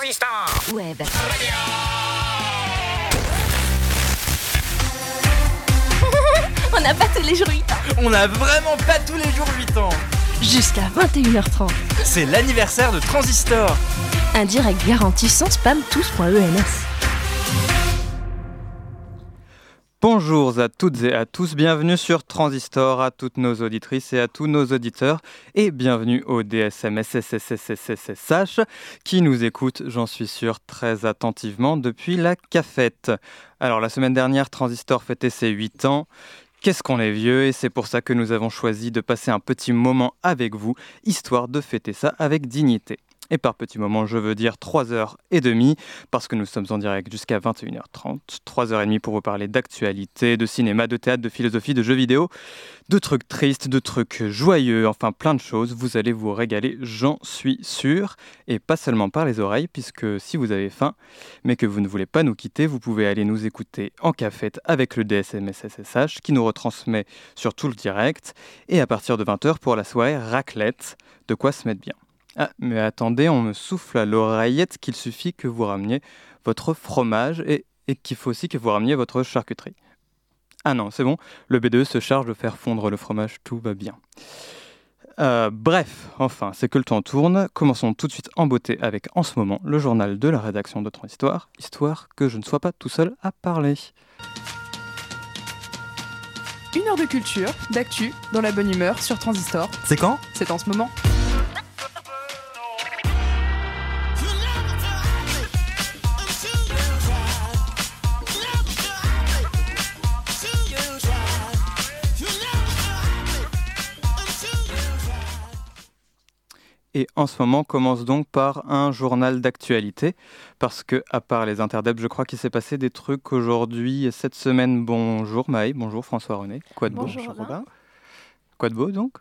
Transistor Web. On n'a pas tous les jours 8 ans. On n'a vraiment pas tous les jours 8 ans. Jusqu'à 21h30. C'est l'anniversaire de Transistor. Un direct garanti sans spam tous.ens. Bonjour à toutes et à tous, bienvenue sur Transistor, à toutes nos auditrices et à tous nos auditeurs, et bienvenue au DSM-SSSSSSH qui nous écoute, j'en suis sûr, très attentivement depuis la cafette. Alors la semaine dernière, Transistor fêtait ses 8 ans. Qu'est-ce qu'on est vieux, et c'est pour ça que nous avons choisi de passer un petit moment avec vous, histoire de fêter ça avec dignité. Et par petit moment, je veux dire 3h30, parce que nous sommes en direct jusqu'à 21h30. 3h30 pour vous parler d'actualité, de cinéma, de théâtre, de philosophie, de jeux vidéo, de trucs tristes, de trucs joyeux, enfin plein de choses. Vous allez vous régaler, j'en suis sûr. Et pas seulement par les oreilles, puisque si vous avez faim, mais que vous ne voulez pas nous quitter, vous pouvez aller nous écouter en cafette avec le DSM-SSSH, qui nous retransmet sur tout le direct. Et à partir de 20h pour la soirée raclette, de quoi se mettre bien. Ah, mais attendez, on me souffle à l'oreillette qu'il suffit que vous rameniez votre fromage et qu'il faut aussi que vous rameniez votre charcuterie. Ah non, c'est bon, le B2 se charge de faire fondre le fromage, tout va bien. Bref, enfin, c'est que le temps tourne. Commençons tout de suite en beauté avec, en ce moment, le journal de la rédaction de Transistor, histoire que je ne sois pas tout seul à parler. Une heure de culture, d'actu, dans la bonne humeur sur Transistor. C'est quand ? C'est en ce moment. Et en ce moment commence donc par un journal d'actualité, parce que, à part les interdèbres, je crois qu'il s'est passé des trucs aujourd'hui et cette semaine. Bonjour Maë, bonjour François-René. Quoi de beau ? Bonjour Robin. Quoi de beau donc ?